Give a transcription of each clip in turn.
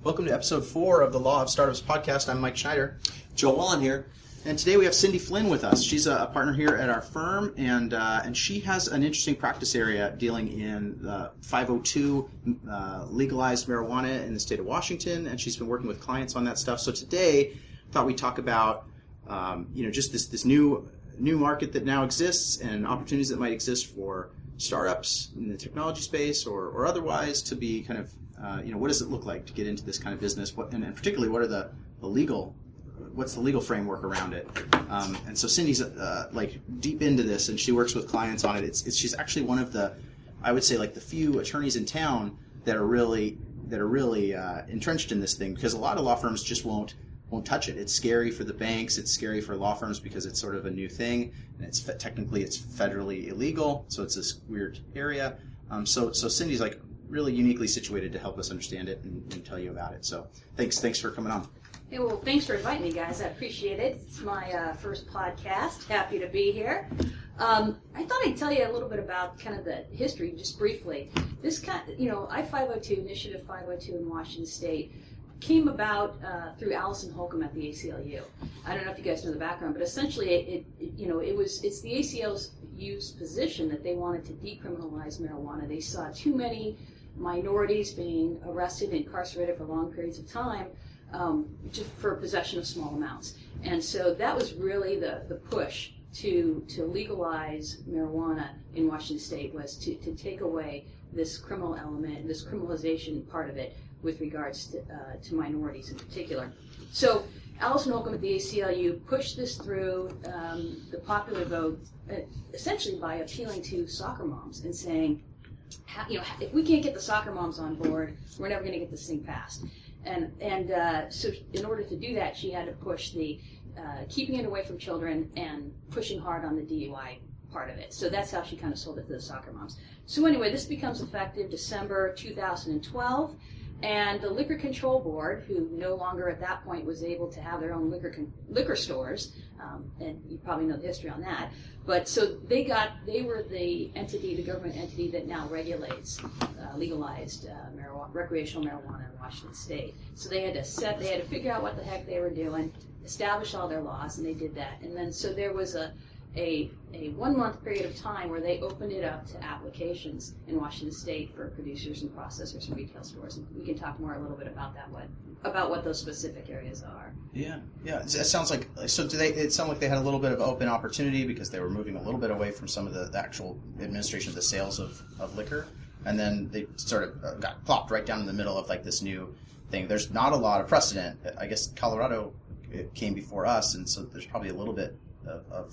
Welcome to episode 4 of the Law of Startups podcast. I'm Mike Schneider. Joe Wallen here. And today we have Cindy Flynn with us. She's a partner here at our firm, and she has an interesting practice area dealing in 502 legalized marijuana in the state of Washington, and she's been working with clients on that stuff. So today, I thought we'd talk about just this new market that now exists and opportunities that might exist for startups in the technology space or otherwise to be kind of what does it look like to get into this kind of business? And particularly, what are what's the legal framework around it? And so Cindy's deep into this, and she works with clients on it. She's actually one of the, I would say, the few attorneys in town that are really entrenched in this thing, because a lot of law firms just won't touch it. It's scary for the banks. It's scary for law firms because it's sort of a new thing, and it's federally illegal. So it's this weird area. So Cindy's really uniquely situated to help us understand it and tell you about it. So thanks for coming on. Hey, well, thanks for inviting me, guys. I appreciate it. It's my first podcast. Happy to be here. I thought I'd tell you a little bit about kind of the history, just briefly. This I-502, Initiative 502 in Washington State, came about through Allison Holcomb at the ACLU. I don't know if you guys know the background, but essentially it's the ACLU's position that they wanted to decriminalize marijuana. They saw too many minorities being arrested and incarcerated for long periods of time just for possession of small amounts. And so that was really the push to legalize marijuana in Washington State, was to take away this criminal element, this criminalization part of it with regards to minorities in particular. So Allison Holcomb at the ACLU pushed this through the popular vote essentially by appealing to soccer moms and saying, if we can't get the soccer moms on board, we're never going to get this thing passed. And so in order to do that, she had to push the keeping it away from children and pushing hard on the DUI part of it. So that's how she kind of sold it to the soccer moms. So anyway, this becomes effective December 2012. And the Liquor Control Board, who no longer at that point was able to have their own liquor stores, and you probably know the history on that, but so they were the government entity that now regulates legalized recreational marijuana in Washington State. So they had to figure out what the heck they were doing, establish all their laws, and they did that. And then so there was a 1 month period of time where they opened it up to applications in Washington State for producers and processors and retail stores. And we can talk more a little bit about that, about what those specific areas are. Yeah. It sounds like, so it sound like they had a little bit of open opportunity because they were moving a little bit away from some of the actual administration of the sales of liquor, and then they sort of got plopped right down in the middle of this new thing. There's not a lot of precedent. I guess Colorado came before us, and so there's probably a little bit of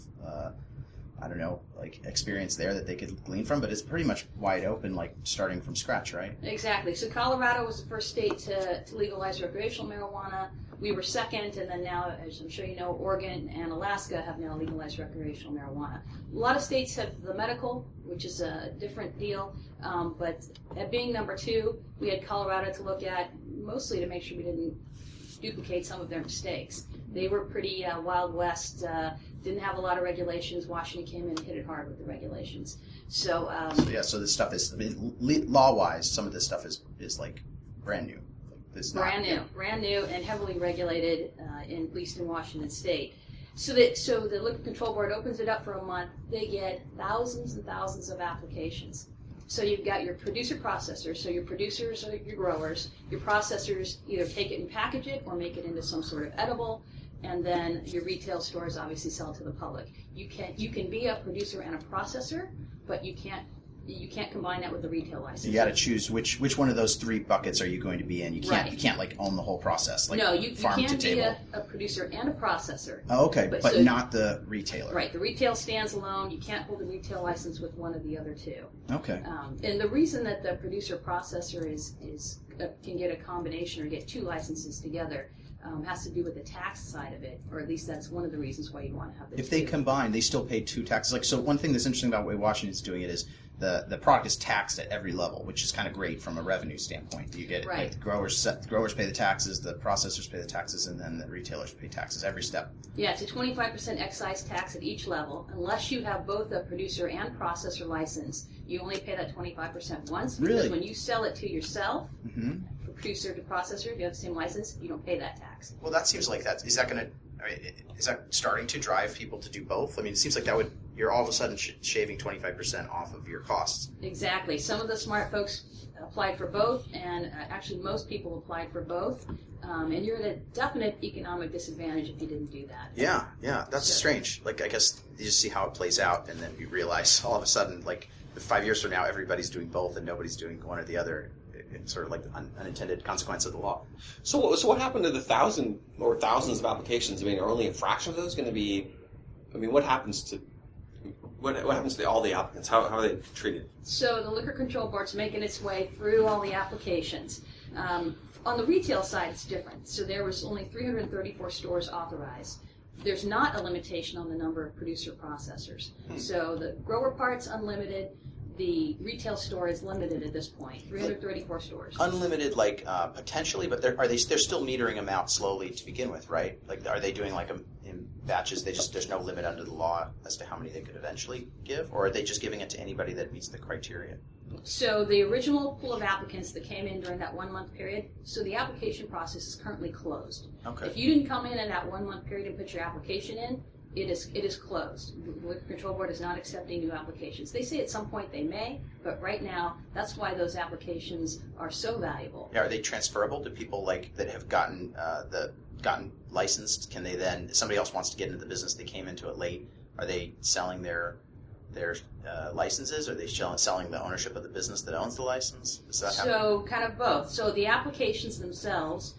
experience there that they could glean from, but it's pretty much wide open, starting from scratch, right? Exactly. So Colorado was the first state to legalize recreational marijuana. We were second, and then now, as I'm sure you know, Oregon and Alaska have now legalized recreational marijuana. A lot of states have the medical, which is a different deal, but at being number 2, we had Colorado to look at, mostly to make sure we didn't duplicate some of their mistakes. They were pretty Wild West, didn't have a lot of regulations. Washington came in and hit it hard with the regulations. So this stuff is, law-wise, some of this stuff is brand new. Brand new, and heavily regulated, at least in Washington State. So the Liquor Control Board opens it up for a month. They get thousands and thousands of applications. So you've got your producer-processors. So your producers are your growers. Your processors either take it and package it or make it into some sort of edible. And then your retail stores obviously sell it to the public. You can be a producer and a processor, but you can't combine that with a retail license. You got to choose which one of those 3 buckets are you going to be in. You can't own the whole process. No, you can be a producer and a processor. Oh, okay, but not the retailer. Right, the retail stands alone. You can't hold a retail license with one of the other 2. Okay. And the reason that the producer processor can get a combination or get 2 licenses together has to do with the tax side of it, or at least that's one of the reasons why you want to have the 2. If they combine, they still pay 2 taxes. So one thing that's interesting about the way Washington's doing it is the product is taxed at every level, which is kind of great from a revenue standpoint. You get the growers pay the taxes, the processors pay the taxes, and then the retailers pay taxes every step. Yeah, it's a 25% excise tax at each level. Unless you have both a producer and processor license, you only pay that 25% once. Because when you sell it to yourself, producer to processor, if you have the same license, you don't pay that tax. Well, that seems like that. Is that going to? I mean, is that starting to drive people to do both? I mean, it seems like that would. You're all of a sudden shaving 25% off of your costs. Exactly. Some of the smart folks applied for both, and actually most people applied for both. And you're at a definite economic disadvantage if you didn't do that. Yeah, that's strange. Like, I guess you just see how it plays out, and then you realize all of a sudden, like, 5 years from now, everybody's doing both, and nobody's doing one or the other. It's sort of like the unintended consequence of the law. So what happened to the thousands of applications? I mean, are only a fraction of those going to be? I mean, what happens to all the applicants? How are they treated? So the Liquor Control Board's making its way through all the applications. On the retail side, it's different. So there was only 334 stores authorized. There's not a limitation on the number of producer-processors. So the grower part's unlimited. The retail store is limited at this point, 334 stores. Unlimited, like, potentially, but they're still metering them out slowly to begin with, right? Like, are they doing, like, in batches? There's no limit under the law as to how many they could eventually give? Or are they just giving it to anybody that meets the criteria? So the original pool of applicants that came in during that 1 month period, so the application process is currently closed. Okay. If you didn't come in that 1 month period and put your application in, it is closed. The Liquor Control Board is not accepting new applications. They say at some point they may, but right now, that's why those applications are so valuable. Yeah, are they transferable to people like that have gotten licensed? Can they then, if somebody else wants to get into the business, they came into it late, are they selling their licenses? Are they selling the ownership of the business that owns the license? Does that happen? So kind of both. So the applications themselves,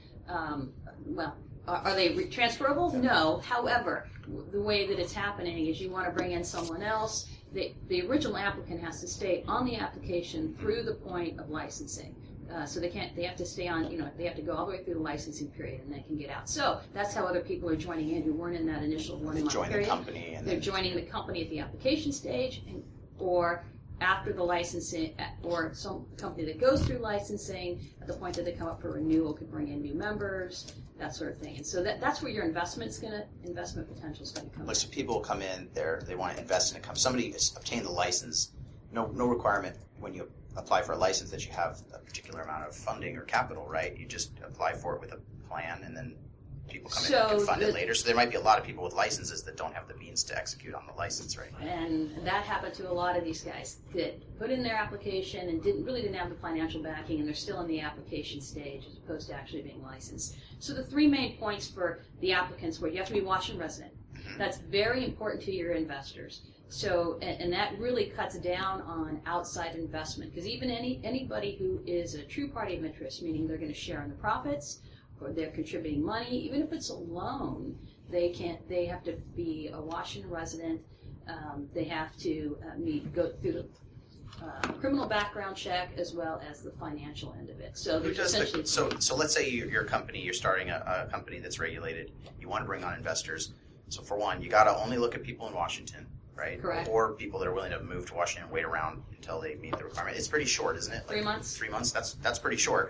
are they transferable? No. However, the way that it's happening is you want to bring in someone else. The original applicant has to stay on the application through the point of licensing. So they have to stay on, they have to go all the way through the licensing period and they can get out. So that's how other people are joining in who weren't in that initial 1 month period. Join the company. They're joining the company at the application stage or after the licensing, or some company that goes through licensing at the point that they come up for renewal could bring in new members, that sort of thing. And so that's where your investment potential is going to come. Like, so people come in there, they want to invest in a company. Somebody has obtained the license. No requirement when you apply for a license that you have a particular amount of funding or capital, right? You just apply for it with a plan, and then people come in and can fund it later. So there might be a lot of people with licenses that don't have the means to execute on the license right now. And that happened to a lot of these guys that put in their application and didn't have the financial backing, and they're still in the application stage as opposed to actually being licensed. So the 3 main points for the applicants were you have to be Washington resident. That's very important to your investors. So, and that really cuts down on outside investment, because even anybody who is a true party of interest, meaning they're going to share in the profits, or they're contributing money, even if it's a loan, they have to be a Washington resident. They have to go through the criminal background check as well as the financial end of it. So who does so let's say you're a company, you're starting a company that's regulated. You want to bring on investors. So for one, you got to only look at people in Washington, right? Correct. Or people that are willing to move to Washington and wait around until they meet the requirement. It's pretty short, isn't it? 3 months. 3 months. That's pretty short.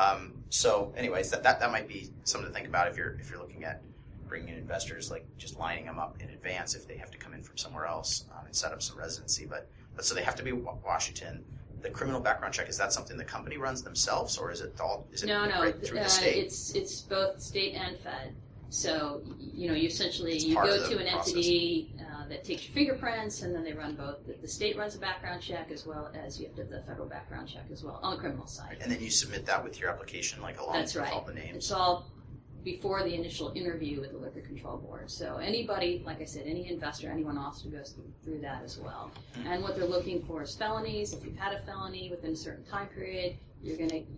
So, anyways, that might be something to think about if you're looking at bringing in investors, like just lining them up in advance if they have to come in from somewhere else and set up some residency. But so they have to be Washington. The criminal background check, is that something the company runs themselves, or is it right through the state? It's both state and Fed. So you essentially go to an process. Entity that takes your fingerprints, and then they run both. The state runs a background check as well as you have to do the federal background check as well on the criminal side. And then you submit that with your application, like along with all the names. It's all before the initial interview with the Liquor Control Board. So anybody, like I said, any investor, anyone else who goes through that as well. Mm-hmm. And what they're looking for is felonies. If you've had a felony within a certain time period, you're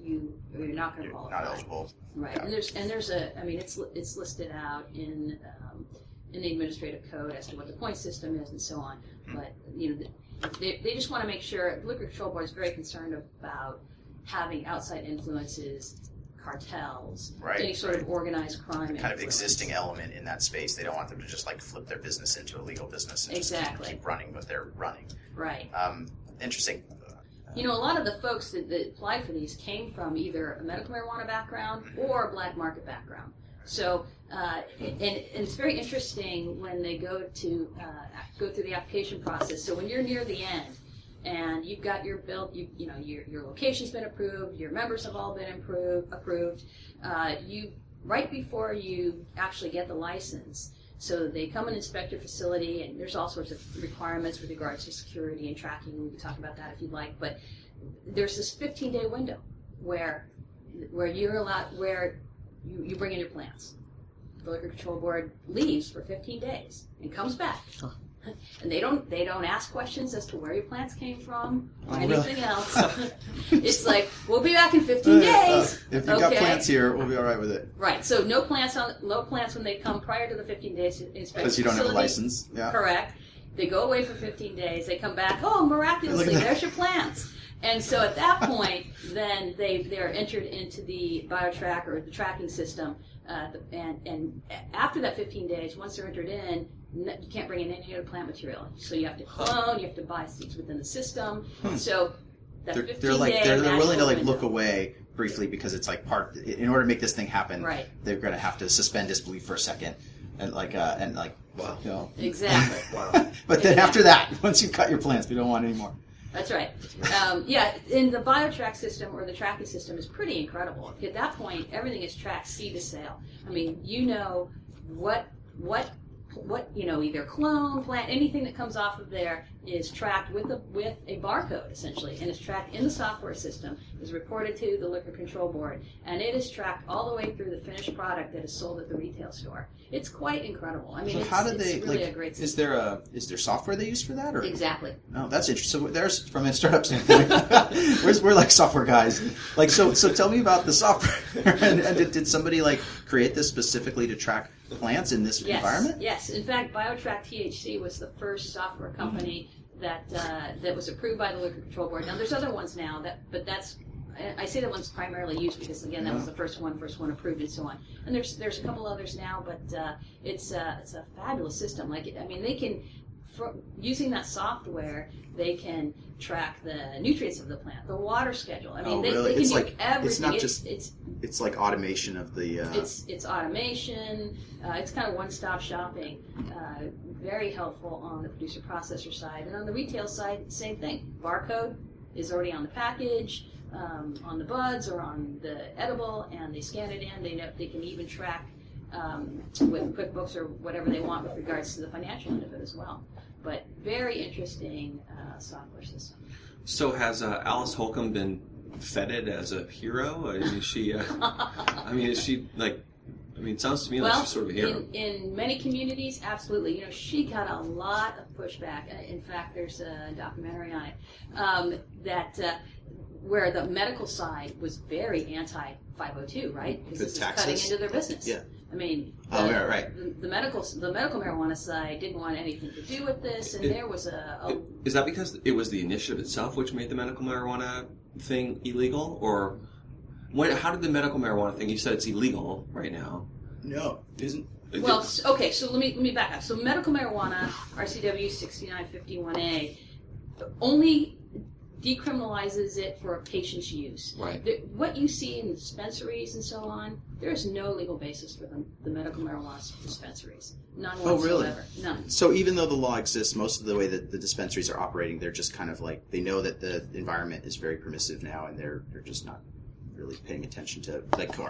not going to qualify. Not eligible. Right. Yeah. And there's it's listed out in the administrative code as to what the point system is and so on. Mm-hmm. But they just want to make sure. The Liquor Control Board is very concerned about having outside influences, cartels, any sort of organized crime. Kind of existing element in that space. They don't want them to just like flip their business into a legal business and just keep running what they're running. Right. Interesting. A lot of the folks that applied for these came from either a medical marijuana background or a black market background. So, and it's very interesting when they go through the application process. So when you're near the end, and you've got your your location's been approved, your members have all been approved. Right before you actually get the license, so they come and inspect your facility, and there's all sorts of requirements with regards to security and tracking. We can talk about that if you'd like, but there's this 15-day window where you're allowed, where you bring in your plants. The Liquor Control Board leaves for 15 days and comes back. And they don't ask questions as to where your plants came from or anything else. It's like, we'll be back in 15 days. If you've got plants here, we'll be all right with it. Right. So no plants when they come prior to the 15 days to inspect. Because you don't have a license. Yeah. Correct. They go away for 15 days. They come back. Oh, miraculously, there's your plants. And so at that point, then they're entered into the BioTrack or the tracking system. And after that 15 days, once they're entered in, you can't bring in any other plant material. So you have to clone, you have to buy seeds within the system. So that 15 they're willing to look away briefly because it's like in order to make this thing happen, right, they're going to have to suspend disbelief for a second and wow, you know. Exactly. Wow. But then after that, once you've cut your plants, we don't want any more. That's right. In the BioTrack system or the tracking system is pretty incredible. At that point, everything is tracked seed to sale. I mean, you know what either clone, plant, anything that comes off of there is tracked with a barcode essentially, and is tracked in the software system, is reported to the Liquor Control Board, and it is tracked all the way through the finished product that is sold at the retail store. It's quite incredible. I mean, it's really a great system. Is there software they use for that? Or? Exactly. Oh, that's interesting. So there's, from a startup standpoint, we're like software guys. Like, so tell me about the software. and did somebody create this specifically to track plants in this environment? Yes. In fact, BioTrack THC was the first software company that was approved by the Liquor Control Board. Now, there's other ones now, I say that one's primarily used because, again, that was the first one approved and so on. And there's a couple others now, but it's a fabulous system. They can, using that software, they can track the nutrients of the plant, the water schedule. I mean, really? They can do everything. It's not just. It's like automation of the. It's automation. It's kind of one-stop shopping. Very helpful on the producer-processor side, and on the retail side, same thing. Barcode is already on the package, on the buds or on the edible, and they scan it in. They can even track with QuickBooks or whatever they want with regards to the financial end of it as well. But very interesting software system. So has Alice Holcomb been feted as a hero? Is she? Is she like? It sounds to me like she's sort of a hero. In many communities, absolutely. she got a lot of pushback. In fact, there's a documentary on it where the medical side was very anti-502, right? Because it's cutting into their business. Yeah. The medical marijuana side didn't want anything to do with this, and there was Is that because it was the initiative itself which made the medical marijuana thing illegal, or how did the medical marijuana thing? You said it's illegal right now. No, isn't. Well, okay. So let me back up. So medical marijuana, RCW 6951A, only decriminalizes it for a patient's use. Right. What you see in dispensaries and so on, there is no legal basis for the medical marijuana dispensaries. None whatsoever. Oh, really? None. So even though the law exists, most of the way that the dispensaries are operating, they're just kind of they know that the environment is very permissive now, and they're just not really paying attention to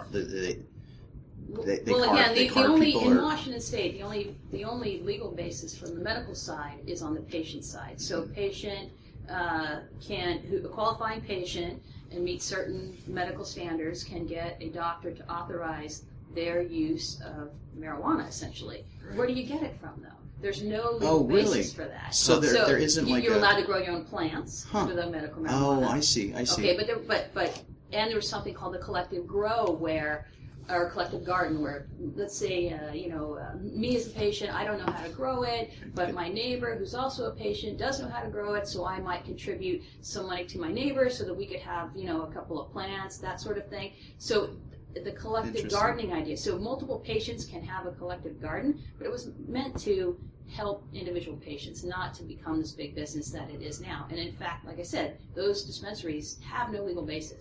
in Washington State, the only legal basis from the medical side is on the patient side. So patient a qualifying patient and meets certain medical standards can get a doctor to authorize their use of marijuana, essentially. Right. Where do you get it from, though? There's no legal basis for that. So there isn't you're allowed to grow your own plants under the medical marijuana. Oh, I see. Okay, and there was something called the collective grow or collective garden where, let's say, me as a patient, I don't know how to grow it, but my neighbor, who's also a patient, does know how to grow it, so I might contribute some money to my neighbor so that we could have, a couple of plants, that sort of thing. So the collective gardening idea. So multiple patients can have a collective garden, but it was meant to help individual patients, not to become this big business that it is now. And in fact, like I said, those dispensaries have no legal basis.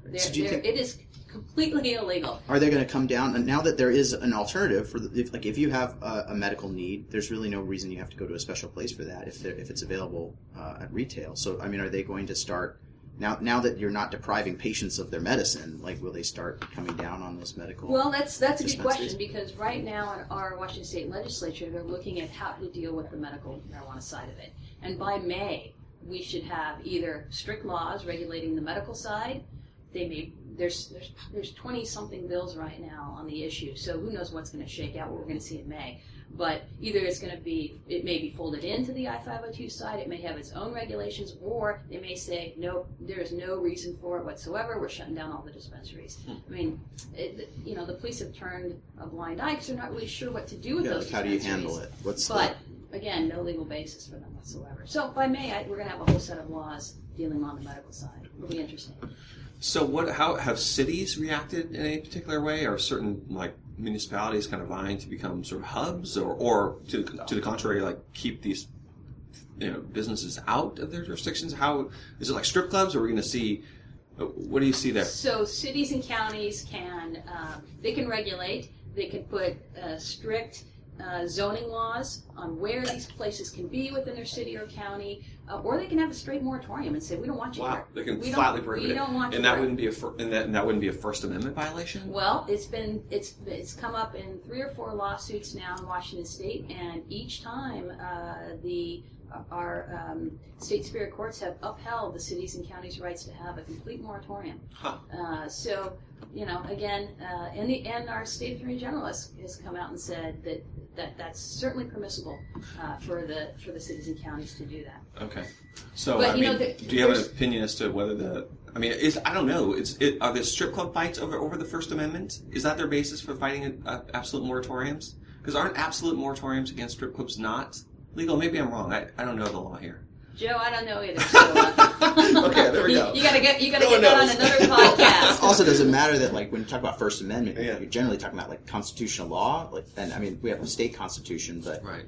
So do you think- it is completely illegal. Are they going to come down? And now that there is an alternative for if you have a medical need, there's really no reason you have to go to a special place for that if it's available at retail. So I mean, are they going to start now that you're not depriving patients of their medicine? Like, will they start coming down on those medical? Well, that's a good dispensaries? question, because right now in our Washington State Legislature, they're looking at how to deal with the medical marijuana side of it. And by May, we should have either strict laws regulating the medical side. There's 20-something bills right now on the issue, so who knows what's going to shake out, what we're going to see in May. But either it may be folded into the I-502 side, it may have its own regulations, or they may say, nope, there's no reason for it whatsoever, we're shutting down all the dispensaries. I mean, the police have turned a blind eye because they're not really sure what to do with those How do you dispensaries. handle it? Again, no legal basis for them whatsoever. So by May, we're going to have a whole set of laws dealing on the medical side. It'll be interesting. So how have cities reacted in any particular way? Are certain municipalities kind of vying to become sort of hubs, or to the contrary, like keep these businesses out of their jurisdictions? How is it like strip clubs? Or are we going to see? What do you see there? So cities and counties can regulate. They can put strict zoning laws on where these places can be within their city or county, or they can have a straight moratorium and say, we don't want you here. They can flatly prohibit it. We don't want you and that here. wouldn't be that wouldn't be a First Amendment violation? Well, it's come up in 3 or 4 lawsuits now in Washington State, and each time our state superior courts have upheld the cities and counties' rights to have a complete moratorium. So, again, and our state attorney general has come out and said that's certainly permissible for the cities and counties to do that. Okay. So, But, do you have an opinion as to whether I don't know. Are there strip club fights over the First Amendment? Is that their basis for fighting absolute moratoriums? Because aren't absolute moratoriums against strip clubs not legal? Maybe I'm wrong. I don't know the law here. Joe, I don't know either. So, Okay, there we go. You gotta get No one that on knows. another podcast. Also, does it matter that when you talk about First Amendment, Yeah. you're generally talking about constitutional law? We have a state constitution, but Right.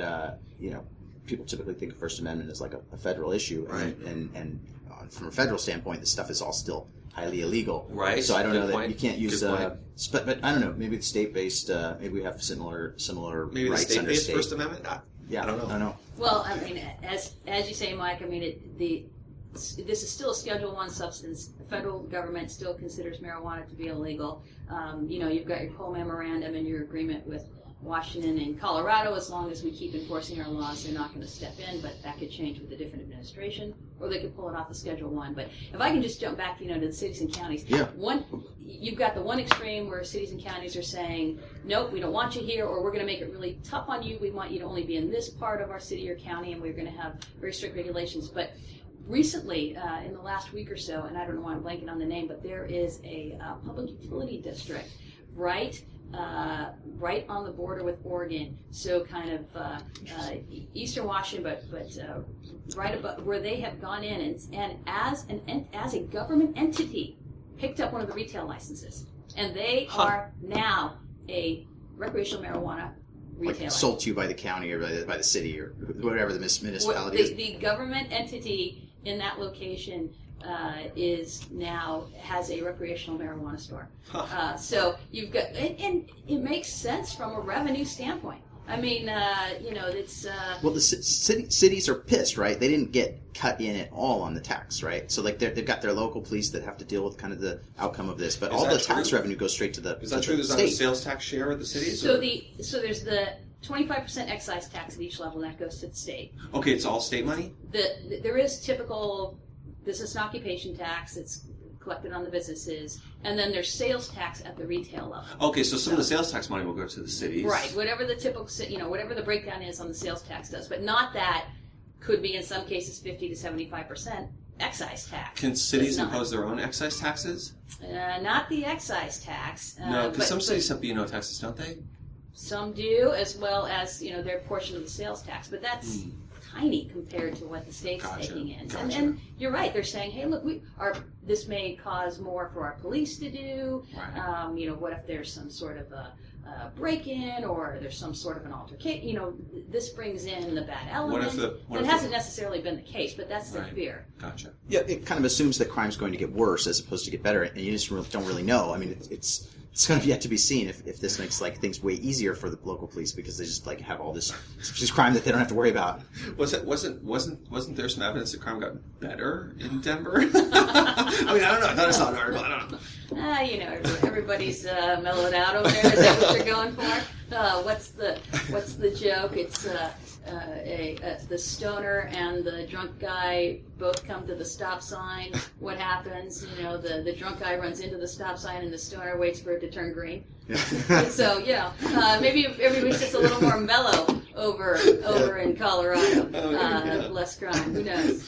people typically think of First Amendment as like a federal issue, Right. and from a federal standpoint, this stuff is all still highly illegal. Right. So I don't Good know that point. you can't use. Good point. But I don't know. Maybe it's state-based. Maybe we have similar Maybe the rights under state-based state. First Amendment? Yeah, I don't know. Well, as you say, Mike, this is still a Schedule I substance. The federal government still considers marijuana to be illegal. You've got your Cole Memorandum and your agreement with Washington and Colorado. As long as we keep enforcing our laws, they're not going to step in, but that could change with a different administration, or they could pull it off of Schedule I. But if I can just jump back, to the cities and counties. Yeah. You've got the one extreme where cities and counties are saying, nope, we don't want you here, or we're going to make it really tough on you. We want you to only be in this part of our city or county, and we're going to have very strict regulations. But recently, in the last week or so, and I don't know why I'm blanking on the name, but there is a public utility district right on the border with Oregon, so kind of eastern Washington, but right above, where they have gone in and as a government entity picked up one of the retail licenses, and they are now a recreational marijuana retailer. Sold to you by the county or by the city or whatever the municipality is. The government entity in that location has a recreational marijuana store. So you've got, and it makes sense from a revenue standpoint. It's Well, the cities are pissed, right? They didn't get cut in at all on the tax, right? So they've got their local police that have to deal with kind of the outcome of this, but all the tax revenue goes straight to the Is that true? There's not a sales tax share of the cities? so there's the 25% excise tax at each level, and that goes to the state. Okay, it's all state money? There is typical business and occupation tax that's collected on the businesses, and then there's sales tax at the retail level. Okay, so some of the sales tax money will go to the cities. Right, whatever the typical, whatever the breakdown is on the sales tax does, but not that could be in some cases 50 to 75% excise tax. Can cities impose their own excise taxes? Not the excise tax. No, because some cities have B&O taxes, don't they? Some do, as well as their portion of the sales tax, but tiny compared to what the state's Gotcha. taking in. Gotcha. And you're right. They're saying, hey, look, this may cause more for our police to do. Right. What if there's some sort of a break-in, or there's some sort of an altercation? This brings in the bad element. It hasn't necessarily been the case, but that's their fear. Gotcha. Yeah, it kind of assumes that crime's going to get worse as opposed to get better, and you just don't really know. I mean, it's going to be yet to be seen if this makes things way easier for the local police because they just have all this crime that they don't have to worry about. Wasn't there some evidence that crime got better in Denver? I mean, I don't know. I thought I saw an article. I don't know. Everybody's mellowed out over there. Is that what you're going for? What's the joke? It's the stoner and the drunk guy both come to the stop sign. What happens? The drunk guy runs into the stop sign and the stoner waits for it to turn green. So maybe everybody's just a little more mellow over in Colorado. Less crime. Who knows?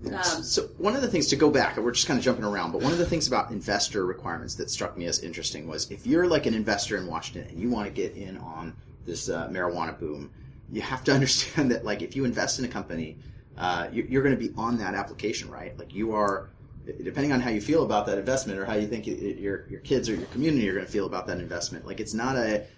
So one of the things, to go back, we're just kind of jumping around, but one of the things about investor requirements that struck me as interesting was if you're like an investor in Washington and you want to get in on this marijuana boom, you have to understand that if you invest in a company, you're going to be on that application, right? You are, depending on how you feel about that investment or how you think your kids or your community are going to feel about that investment. It's not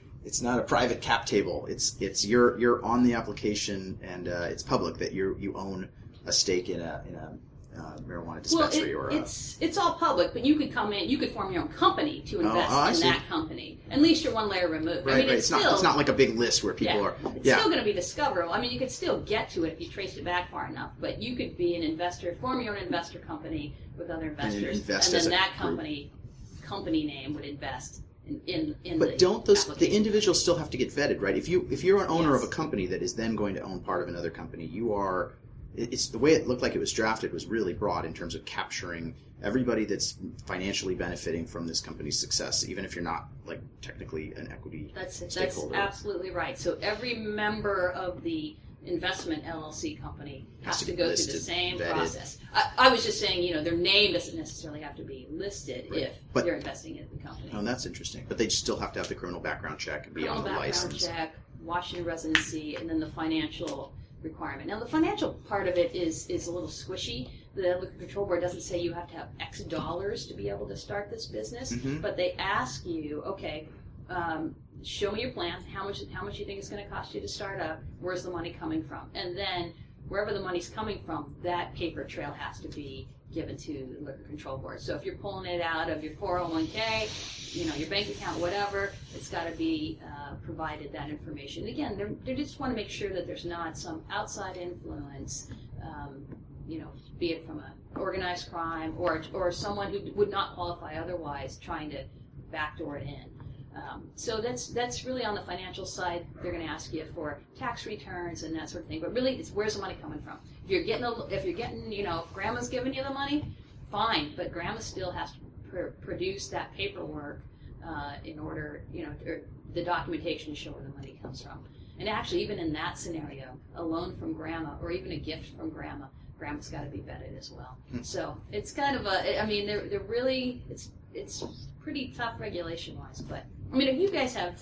a private cap table. It's you're on the application and it's public that you own a stake in a marijuana dispensary. It's all public, but you could come in, you could form your own company to invest in that company. At least you're one layer removed. Right, right. It's not like a big list where people are. It's still going to be discoverable. I mean, you could still get to it if you traced it back far enough, but you could be an investor, form your own investor company with other investors, and then that company name would invest in but don't the individuals still have to get vetted, right? If you're an owner of a company that is then going to own part of another company, you are. It's the way it looked like it was drafted was really broad in terms of capturing everybody that's financially benefiting from this company's success, even if you're not technically an equity stakeholder. That's absolutely right. So every member of the investment LLC company has to go through the same process. I was just saying, their name doesn't necessarily have to be listed if you're investing in the company. Oh, that's interesting. But they still have to have the criminal background check and be on the license. Criminal background check, Washington residency, and then the financial requirement. Now, the financial part of it is a little squishy. The Liquor Control Board doesn't say you have to have X dollars to be able to start this business, but they ask you, okay, show me your plan. How much you think it's going to cost you to start up? Where's the money coming from? And then wherever the money's coming from, that paper trail has to be given to the Liquor Control Board. So if you're pulling it out of your 401k, your bank account, whatever, it's got to be provided that information. Again, they just want to make sure that there's not some outside influence, be it from an organized crime or someone who would not qualify otherwise trying to backdoor it in. So that's really on the financial side. They're going to ask you for tax returns and that sort of thing. But really, it's where's the money coming from? If grandma's giving you the money, fine. But grandma still has to produce that paperwork in order, or the documentation to show where the money comes from. And actually, even in that scenario, a loan from grandma or even a gift from grandma's got to be vetted as well. So it's kind of they're really, it's pretty tough regulation-wise, but if you guys have,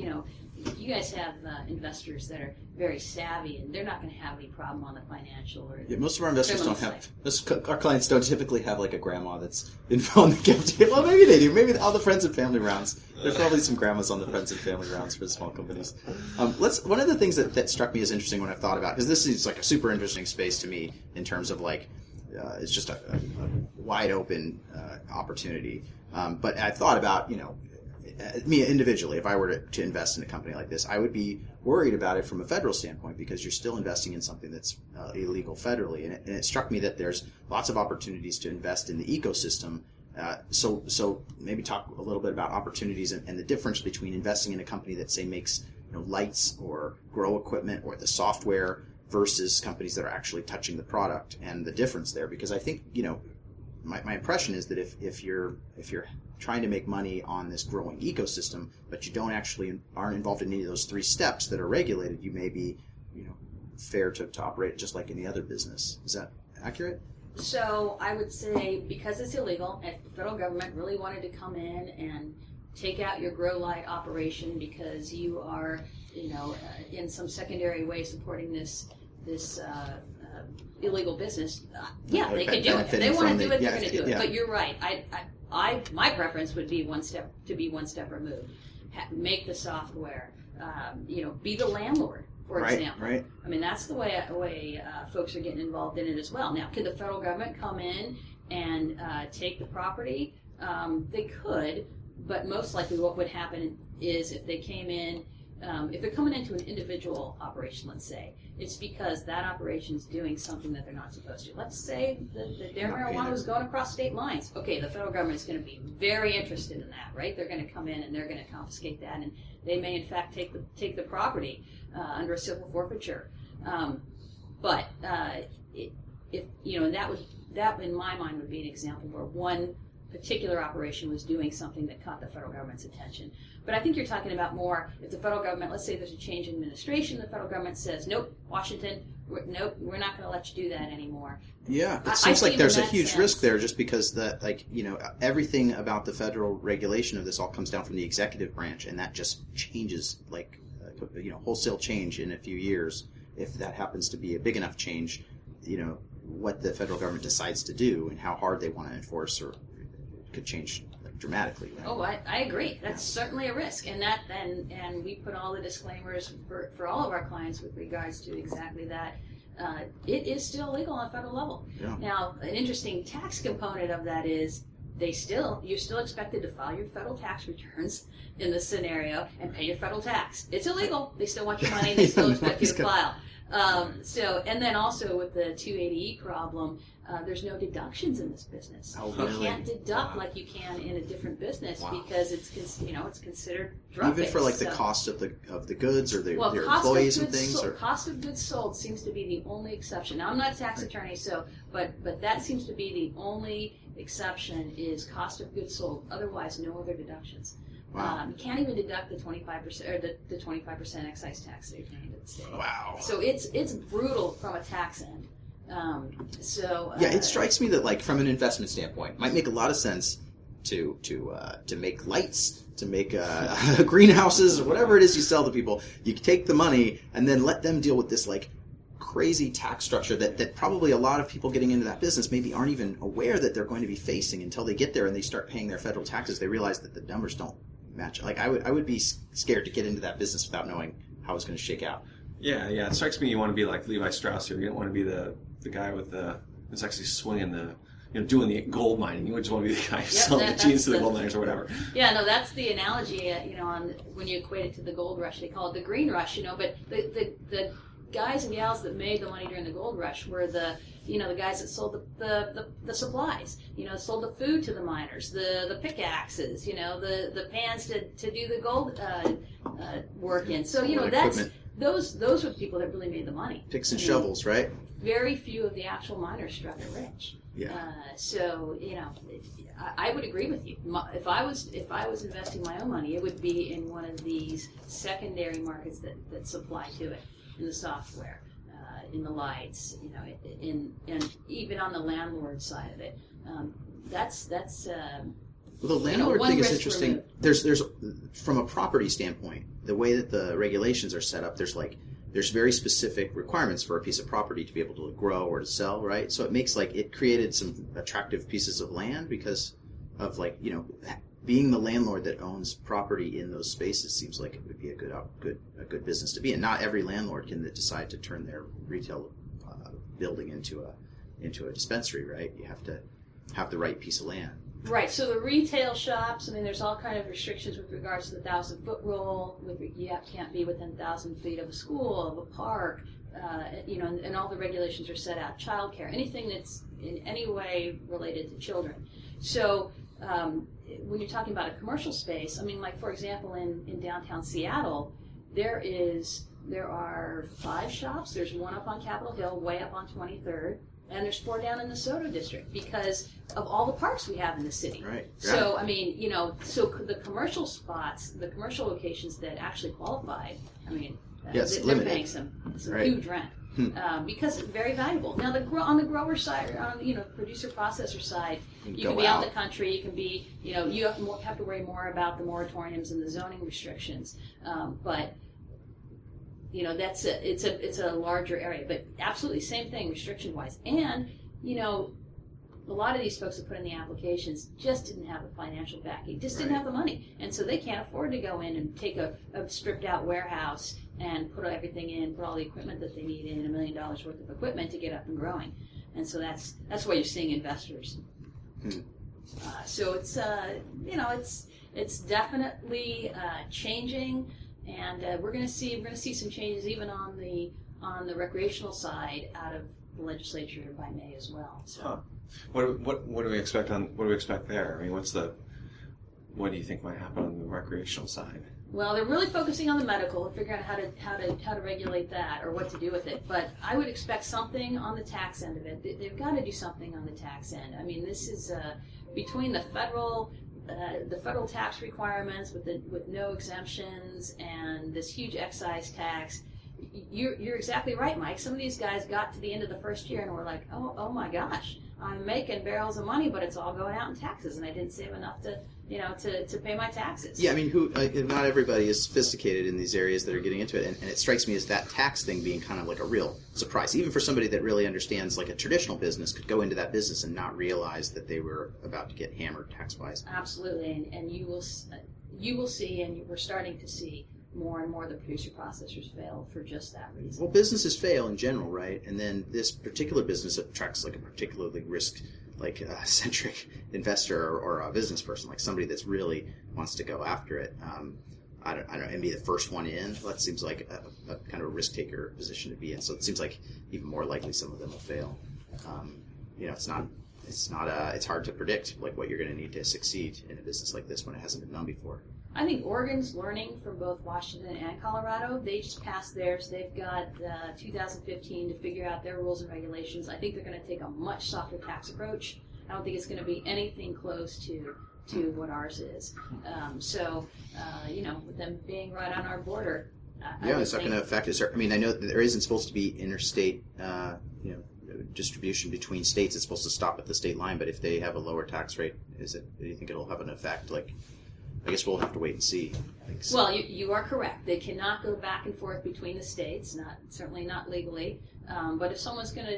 investors that are very savvy, and they're not going to have any problem on the financial or most of our investors don't have. Our clients don't typically have a grandma that's on the gift table. Well, maybe they do. Maybe all the friends and family rounds. There's probably some grandmas on the friends and family rounds for the small companies. One of the things that struck me as interesting when I thought about, because this is a super interesting space to me in terms of it's just a wide open opportunity. But I thought about, me individually, if I were to invest in a company like this, I would be worried about it from a federal standpoint because you're still investing in something that's illegal federally. And it struck me that there's lots of opportunities to invest in the ecosystem. So maybe talk a little bit about opportunities and the difference between investing in a company that, say, makes lights or grow equipment or the software versus companies that are actually touching the product and the difference there. Because I think, my impression is that if you're trying to make money on this growing ecosystem, but you aren't involved in any of those three steps that are regulated, you may be, fair to operate just like any other business. Is that accurate? So I would say because it's illegal, if the federal government really wanted to come in and take out your grow light operation because you are, in some secondary way supporting this this illegal business, yeah, they can do it. If benefiting they want from to do the- it, they're yeah, going to do it. yeah. But you're right. My preference would be one step removed. Make the software. Be the landlord, for Right, example. right. I mean, that's the way folks are getting involved in it as well. Now, could the federal government come in and take the property? They could, but most likely what would happen is if they came in, if they're coming into an individual operation, let's say, it's because that operation is doing something that they're not supposed to. Let's say that their marijuana was going across state lines. Okay, the federal government is going to be very interested in that, right? They're going to come in and they're going to confiscate that, and they may in fact take the property under a civil forfeiture. But if that in my mind would be an example where one particular operation was doing something that caught the federal government's attention. But I think you're talking about more if the federal government, let's say there's a change in administration, the federal government says, nope, Washington, we're not going to let you do that anymore. Yeah, I it seems see like it there's in a that huge sense. risk there just because everything about the federal regulation of this all comes down from the executive branch, and that just changes wholesale change in a few years. If that happens to be a big enough change, what the federal government decides to do and how hard they want to enforce or could change dramatically. Right? Oh, I agree. That's certainly a risk, and we put all the disclaimers for all of our clients with regards to exactly that. It is still legal on a federal level. Yeah. Now, an interesting tax component of that is you're still expected to file your federal tax returns in this scenario and pay your federal tax. It's illegal. They still want your money. They still expect you to file. And then also with the 280E problem, there's no deductions in this business. Oh, You really? can't deduct like you can in a different business because it's considered drug Even based. for the cost of the goods or their cost employees of and goods things. sold, Or cost of goods sold seems to be the only exception. Now I'm not a tax attorney, but that seems to be the only exception is cost of goods sold. Otherwise, no other deductions. Wow. You can't even deduct the 25% or the 25% excise tax that you're paying to the state. Wow. So it's brutal from a tax end. It strikes me that from an investment standpoint, it might make a lot of sense to make lights, to make greenhouses or whatever it is you sell to people. You take the money and then let them deal with this crazy tax structure that probably a lot of people getting into that business maybe aren't even aware that they're going to be facing until they get there and they start paying their federal taxes. They realize that the numbers don't match. I would be scared to get into that business without knowing how it's going to shake out. Yeah. It strikes me you want to be like Levi Strauss here. You don't want to be the guy with that's actually swinging doing the gold mining. You just want to be the guy selling the jeans to the gold miners or whatever. Yeah, no, that's the analogy. When you equate it to the gold rush, they call it the green rush. But the guys and gals that made the money during the gold rush were the guys that sold the supplies, sold the food to the miners, the pickaxes, the pans to do the gold work in. So those were the people that really made the money. Picks and shovels, right? Very few of the actual miners struck it rich. Yeah. I would agree with you. If I was investing my own money, it would be in one of these secondary markets that supply to it, in the software, in the lights, and even on the landlord side of it. That's Well, the landlord one thing is risk interesting. removed. There's from a property standpoint, the way that the regulations are set up, there's very specific requirements for a piece of property to be able to grow or to sell, right? So it makes it created some attractive pieces of land because of being the landlord that owns property in those spaces seems like it would be a good business to be in. Not every landlord can decide to turn their retail building into a dispensary, right? You have to have the right piece of land. Right, so the retail shops, there's all kind of restrictions with regards to the 1,000-foot rule. You can't be within 1,000 feet of a school, of a park, and all the regulations are set out. Childcare, anything that's in any way related to children. So when you're talking about a commercial space, for example, in downtown Seattle, there are 5 shops. There's one up on Capitol Hill, way up on 23rd. And there's 4 down in the Soto district because of all the parks we have in the city. Right. So so the commercial spots, the commercial locations that actually qualified, Yes, they're paying some Right. huge rent because it's very valuable. Now on the grower side, on producer processor side, you can be out in the country. You can be you have to worry more about the moratoriums and the zoning restrictions, but it's a larger area, but absolutely same thing restriction wise. And a lot of these folks that put in the applications just didn't have the financial backing, just didn't have the money, and so they can't afford to go in and take a stripped out warehouse and put everything in, put all the equipment that they need in, $1 million worth of equipment to get up and growing. And so that's why you're seeing investors. So it's definitely changing, and we're going to see some changes even on the recreational side out of the legislature by May as well. So. What do we expect there? I mean, what do you think might happen on the recreational side? Well, they're really focusing on the medical and figuring out how to regulate that or what to do with it. But I would expect something on the tax end of it. They've got to do something on the tax end. I mean, this is between the federal tax requirements with no exemptions and this huge excise tax. You're exactly right, Mike. Some of these guys got to the end of the first year and were like, oh my gosh, I'm making barrels of money, but it's all going out in taxes, and I didn't save enough to pay my taxes. Yeah, I mean, not everybody is sophisticated in these areas that are getting into it, and it strikes me as that tax thing being kind of like a real surprise. Even for somebody that really understands, like a traditional business, could go into that business and not realize that they were about to get hammered tax-wise. Absolutely, and you will see, and we're starting to see more and more the producer-processors fail for just that reason. Well, businesses fail in general, right? And then this particular business attracts like a particularly centric investor or a business person, like somebody that's really wants to go after it. I don't know, and be the first one in. Well, that seems like a kind of a risk taker position to be in. So it seems like even more likely some of them will fail. It's hard to predict like what you're going to need to succeed in a business like this when it hasn't been done before. I think Oregon's learning from both Washington and Colorado. They just passed theirs. They've got 2015 to figure out their rules and regulations. I think they're going to take a much softer tax approach. I don't think it's going to be anything close to what ours is. With them being right on our border. It's not going to affect us. I mean, I know that there isn't supposed to be interstate, distribution between states. It's supposed to stop at the state line. But if they have a lower tax rate, do you think it'll have an effect? Like, I guess we'll have to wait and see. Well, you are correct. They cannot go back and forth between the states. Certainly not legally. But if someone's going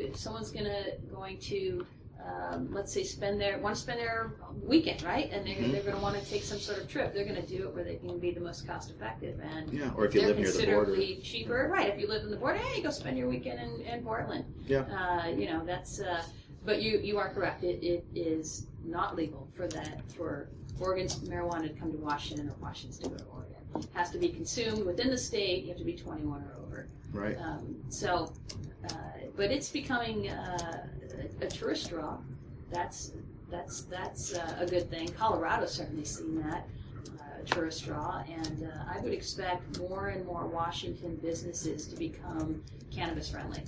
to let's say want to spend their weekend, right? And they're going to want to take some sort of trip. They're going to do it where they can be the most cost effective. And or if you live near the border, considerably cheaper, right? If you live in the border, hey, go spend your weekend in Portland. Yeah. That's. But you are correct. It is not legal for Oregon's marijuana to come to Washington or Washington's to go to Oregon. It has to be consumed within the state. You have to be 21 or over. Right. But it's becoming a tourist draw. That's a good thing. Colorado's certainly seen that tourist draw, and I would expect more and more Washington businesses to become cannabis friendly.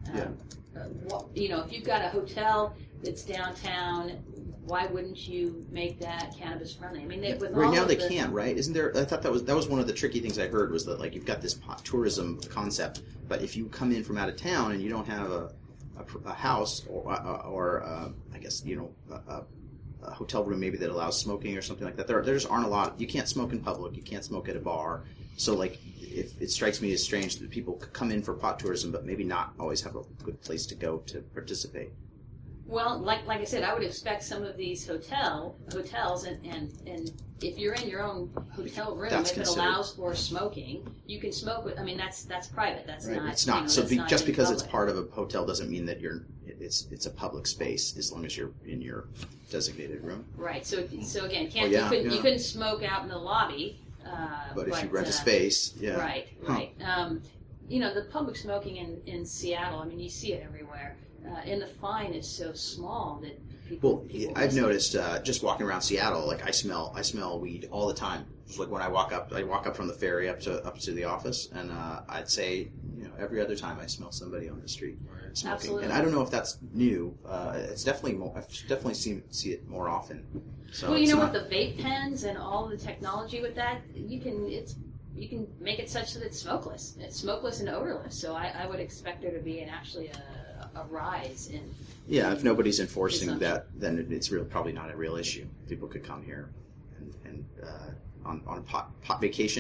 If you've got a hotel that's downtown, why wouldn't you make that cannabis friendly? I mean, right now they can't, right? Isn't there? I thought that was one of the tricky things I heard was that like you've got this tourism concept, but if you come in from out of town and you don't have a house or I guess a hotel room maybe that allows smoking or something like that, there just aren't a lot. You can't smoke in public. You can't smoke at a bar. So like, it strikes me as strange that people could come in for pot tourism, but maybe not always have a good place to go to participate. Well, like I said, I would expect some of these hotels, and if you're in your own hotel room, if it allows for smoking, you can smoke with. I mean, that's private. That's right. not. It's not. So just because it's part of a hotel doesn't mean that it's a public space as long as you're in your designated room. Right. So again, you couldn't smoke out in the lobby. But if you rent a space, yeah. Right. Right. The public smoking in Seattle. I mean, you see it everywhere. And the fine is so small that people I've noticed just walking around Seattle, like I smell weed all the time. Just like when I walk up from the ferry up to the office, and I'd say every other time I smell somebody on the street smoking. Absolutely. And I don't know if that's new. It's definitely I've definitely see it more often. So with the vape pens and all the technology with that, you can make it such that it's smokeless. It's smokeless and odorless. So I would expect there to be a rise in. Yeah, if nobody's enforcing that, then it's probably not a real issue. People could come here and on a pot vacation,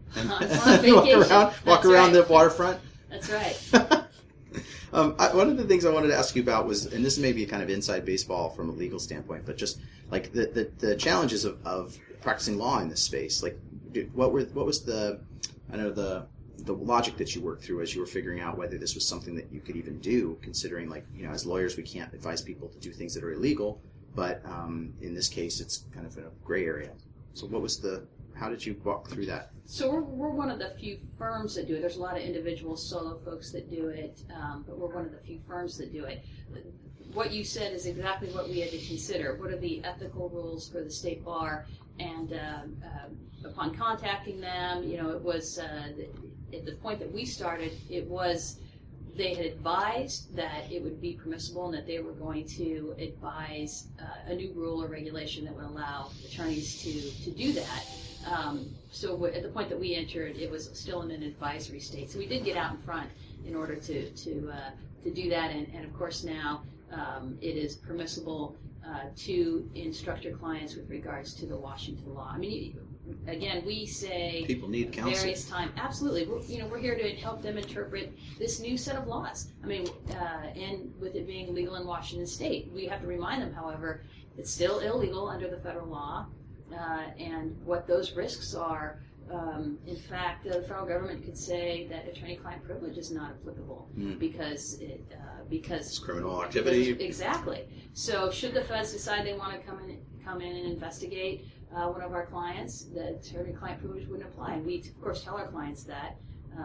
and On walk That's around right. the waterfront. That's right. One of the things I wanted to ask you about was, and this may be kind of inside baseball from a legal standpoint, but just like the challenges of practicing law in this space. Like, what was the logic that you worked through as you were figuring out whether this was something that you could even do, considering, like, as lawyers we can't advise people to do things that are illegal, but in this case it's kind of in a gray area. So how did you walk through that? So we're one of the few firms that do it. There's a lot of individual solo folks that do it, but we're one of the few firms that do it. What you said is exactly what we had to consider. What are the ethical rules for the state bar? And upon contacting them, it was at the point that we started, they had advised that it would be permissible and that they were going to advise a new rule or regulation that would allow attorneys to do that. So at the point that we entered, it was still in an advisory state. So we did get out in front in order to do that. And of course now it is permissible to instruct your clients with regards to the Washington law. I mean, again, we say People need counsel. various time. Absolutely, we're here to help them interpret this new set of laws. I mean, and with it being legal in Washington State, we have to remind them, however, it's still illegal under the federal law, and what those risks are. In fact, the federal government could say that attorney-client privilege is not applicable because It's criminal activity. Exactly. So, should the feds decide they want to come in and investigate one of our clients, the attorney-client privilege wouldn't apply. And we, of course, tell our clients that,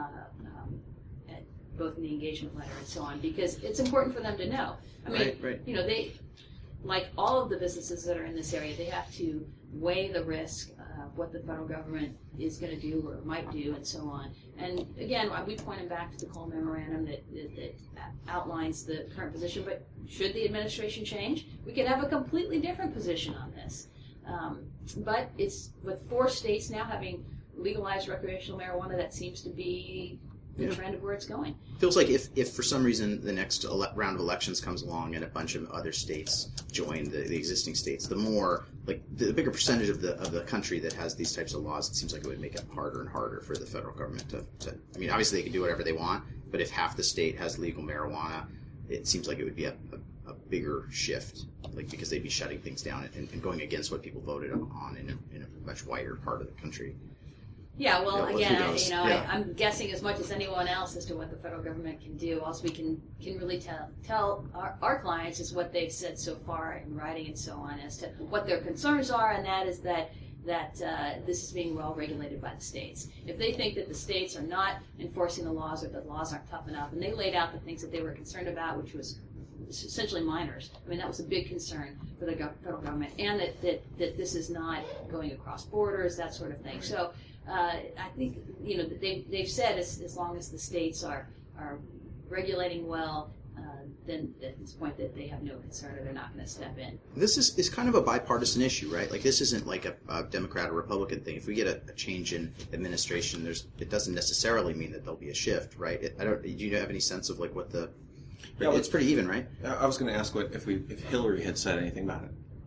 both in the engagement letter and so on, because it's important for them to know. I mean, Right. They, like all of the businesses that are in this area, they have to weigh the risk of what the federal government is going to do or might do and so on. And again, we point them back to the Cole Memorandum that outlines the current position, but should the administration change, we could have a completely different position on this. But it's with 4 states now having legalized recreational marijuana, that seems to be the trend of where it's going. Feels like if for some reason the next round of elections comes along and a bunch of other states join the existing states, the more, like, the bigger percentage of the country that has these types of laws, it seems like it would make it harder and harder for the federal government to I mean, obviously they can do whatever they want, but if half the state has legal marijuana, it seems like it would be a bigger shift, like, because they'd be shutting things down and going against what people voted on in a much wider part of the country. Yeah, well, who again, knows? I'm guessing as much as anyone else as to what the federal government can do. All we can really tell our clients is what they've said so far in writing and so on as to what their concerns are, and that is that this is being well regulated by the states. If they think that the states are not enforcing the laws or the laws aren't tough enough, and they laid out the things that they were concerned about, which was essentially minors. I mean, that was a big concern for the federal government, and that this is not going across borders, that sort of thing. So I think they've said as long as the states are regulating well, then at this point that they have no concern or they're not going to step in. This is kind of a bipartisan issue, right? Like, this isn't like a Democrat or Republican thing. If we get a change in administration, it doesn't necessarily mean that there'll be a shift, right? Do you have any sense of like what the? Yeah, it's pretty even, right? I was going to ask if Hillary had said anything about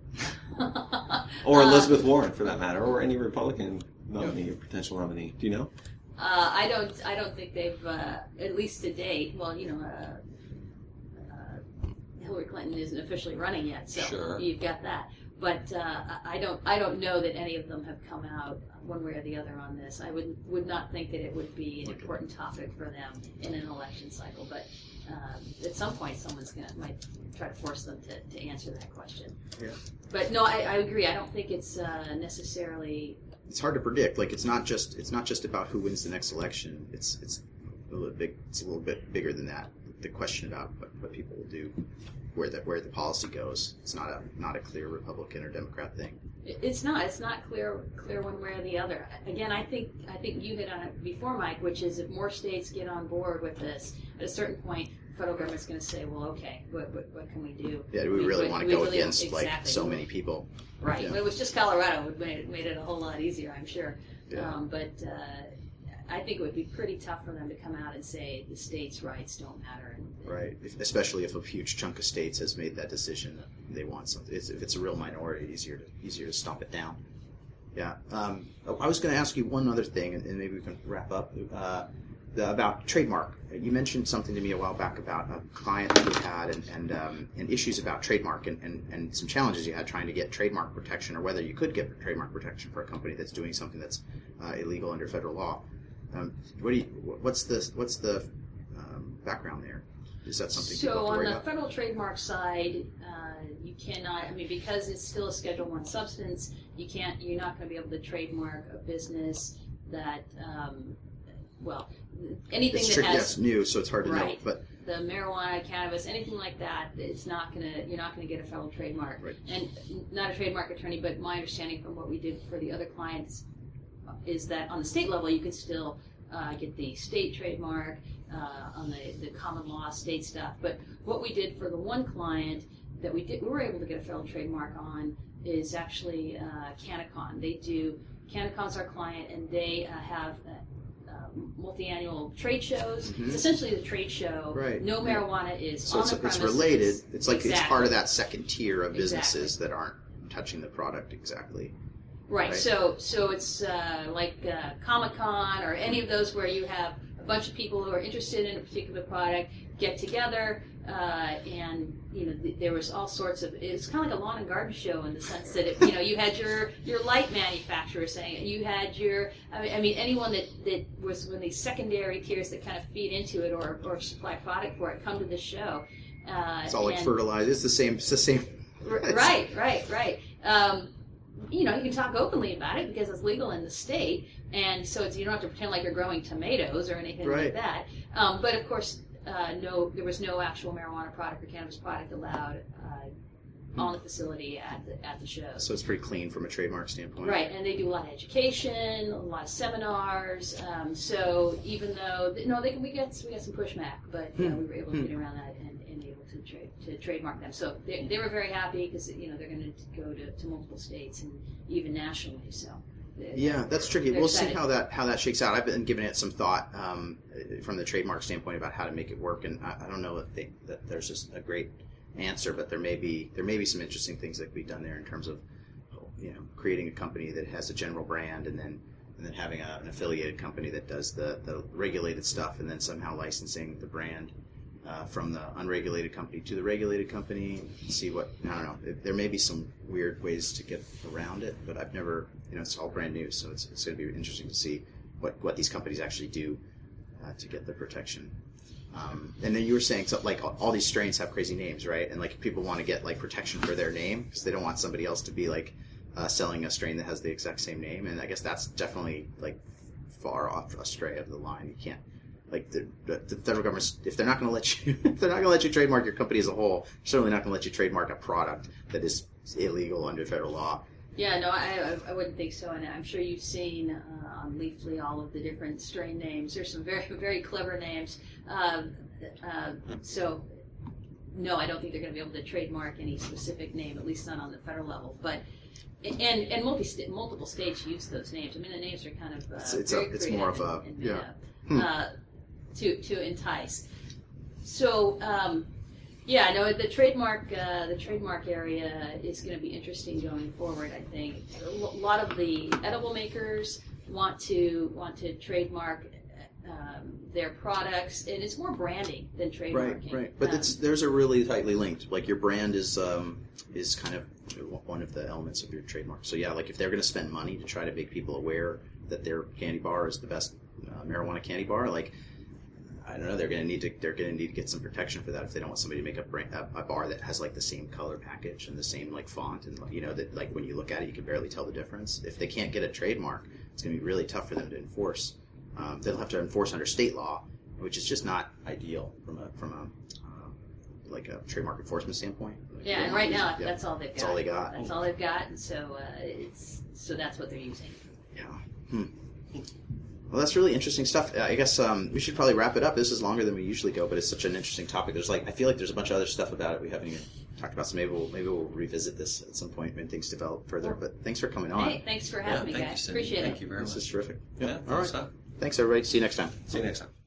it, or Elizabeth Warren, for that matter, or any Republican nominee or potential nominee. Do you know? I don't think they've, at least to date. Well, Hillary Clinton isn't officially running yet, so Sure. You've got that. But I don't know that any of them have come out one way or the other on this. I would not think that it would be an important topic for them in an election cycle. But at some point, someone's might try to force them to answer that question. Yeah. But no, I agree. I don't think it's necessarily. It's hard to predict. Like, it's not just about who wins the next election. It's a little bit It's a little bit bigger than that. The question about what people will do, where the policy goes. It's not a clear Republican or Democrat thing. It's not clear one way or the other. Again, I think you hit on it before, Mike, which is if more states get on board with this, at a certain point, the federal government's going to say, well, okay, what can we do? Yeah, do we really want to go against exactly. like so many people? Right. Yeah. When it was just Colorado, it made it a whole lot easier, I'm sure. Yeah. But I think it would be pretty tough for them to come out and say the states' rights don't matter. Right. Especially if a huge chunk of states has made that decision that they want something. If it's a real minority, easier to stomp it down. Yeah. I was going to ask you one other thing, and maybe we can wrap up, about trademark. You mentioned something to me a while back about a client that you had and issues about trademark and some challenges you had trying to get trademark protection, or whether you could get trademark protection for a company that's doing something that's illegal under federal law. What's the background there? Is that something people have to So on worry the about? federal trademark side, you cannot. I mean, because it's still a Schedule I substance, you're not going to be able to trademark a business that, anything It's that tricky. has It's new, so it's hard to know. Right. But the marijuana, cannabis, anything like that. You're not going to get a federal trademark. Right. And not a trademark attorney, but my understanding from what we did for the other clients is that on the state level, you can still get the state trademark on the common law state stuff. But what we did for the one client that we were able to get a federal trademark on is actually Canacon. Canacon's our client, and they have multi-annual trade shows. Mhm. It's essentially the trade show. Right. No marijuana is so on the it's premises. related. It's like it's Exactly. part of that second tier of Exactly. businesses that aren't touching the product exactly. Right. Right. So it's like Comic-Con or any of those where you have a bunch of people who are interested in a particular product get together, and there was all sorts of. It's kind of like a lawn and garden show in the sense that you had your light manufacturer saying it. You had your. I mean anyone that was one of these secondary tiers that kind of feed into it or supply product for it come to the show. It's all like fertilizer. It's the same. Right. You can talk openly about it because it's legal in the state, and so you don't have to pretend like you're growing tomatoes or anything Right. like that. But of course, there was no actual marijuana product or cannabis product allowed on the facility at the show. So it's pretty clean from a trademark standpoint. Right, and they do a lot of education, a lot of seminars. So even though we got some pushback, but we were able to get around that and able to trademark them. So they were very happy because they're going to go to multiple states and even nationally. So yeah, that's tricky. they're We'll excited. see how that shakes out. I've been giving it some thought from the trademark standpoint about how to make it work, and I don't know that there's just a great answer, but there may be some interesting things that can be done there in terms of creating a company that has a general brand and then having an affiliated company that does the regulated stuff, and then somehow licensing the brand from the unregulated company to the regulated company. See I don't know. There may be some weird ways to get around it, but I've never. It's all brand new, so it's going to be interesting to see what these companies actually do to get the protection. And then you were saying, so, like, all these strains have crazy names, right? And like people want to get like protection for their name because they don't want somebody else to be like selling a strain that has the exact same name. And I guess that's definitely like far off astray of the line. You can't. Like the federal government, if they're not going to let you trademark your company as a whole, they're certainly not going to let you trademark a product that is illegal under federal law. Yeah, no, I wouldn't think so, and I'm sure you've seen on Leafly all of the different strain names. There's some very, very clever names. So, no, I don't think they're going to be able to trademark any specific name, at least not on the federal level. But and multiple states use those names. I mean, the names are kind of it's more of a to entice. So. Yeah, no, the trademark area is going to be interesting going forward. I think a lot of the edible makers want to trademark their products, and it's more branding than trademarking. Right. But theirs are really tightly linked. Like your brand is kind of one of the elements of your trademark. So yeah, like if they're going to spend money to try to make people aware that their candy bar is the best marijuana candy bar, like. I don't know. They're going to need to get some protection for that if they don't want somebody to make a bar that has like the same color package and the same like font and that like when you look at it you can barely tell the difference. If they can't get a trademark, it's going to be really tough for them to enforce. They'll have to enforce under state law, which is just not ideal from a like a trademark enforcement standpoint. Yeah, and right now that's all they've got. That's all they got. That's all they've got, and so that's what they're using. Yeah. Well, that's really interesting stuff. I guess we should probably wrap it up. This is longer than we usually go, but it's such an interesting topic. I feel like there's a bunch of other stuff about it we haven't even talked about, so maybe we'll revisit this at some point when things develop further. But thanks for coming on. Hey, thanks for having me, guys. Appreciate it. Thank you very much. This is terrific. Yeah, All right. Thanks, everybody. See you next time. See you next time.